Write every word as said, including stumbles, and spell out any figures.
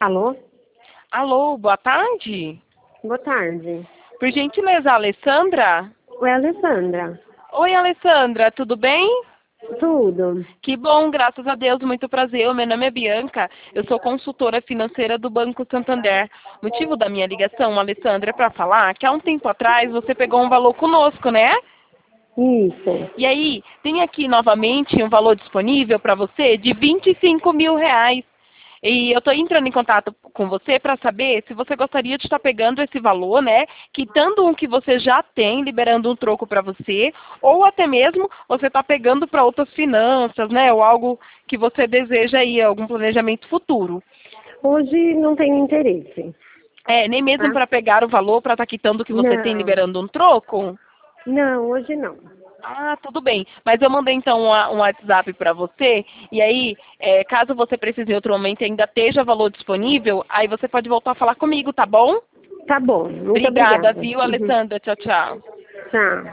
Alô? Alô, boa tarde. Boa tarde. Por gentileza, Alessandra? Oi, Alessandra. Oi, Alessandra, tudo bem? Tudo. Que bom, graças a Deus, muito prazer. Meu nome é Bianca, eu sou consultora financeira do Banco Santander. O motivo da minha ligação, Alessandra, é para falar que há um tempo atrás você pegou um valor conosco, né? Isso. E aí, tem aqui novamente um valor disponível para você de vinte e cinco mil reais. E eu estou entrando em contato com você para saber se você gostaria de estar pegando esse valor, né? Quitando um que você já tem, liberando um troco para você, ou até mesmo você está pegando para outras finanças, né? Ou algo que você deseja aí, algum planejamento futuro. Hoje não tenho interesse. É, nem mesmo Tá? para pegar o valor para estar quitando o que você tem, Não. liberando um troco? Não, hoje não. Ah, tudo bem. Mas eu mandei então uma- um WhatsApp para você, e aí, é, caso você precise em outro momento e ainda esteja valor disponível, aí você pode voltar a falar comigo, tá bom? Tá bom. Muito Obrigada, obrigada. viu, Uhum. Alessandra? Tchau, tchau. Tchau.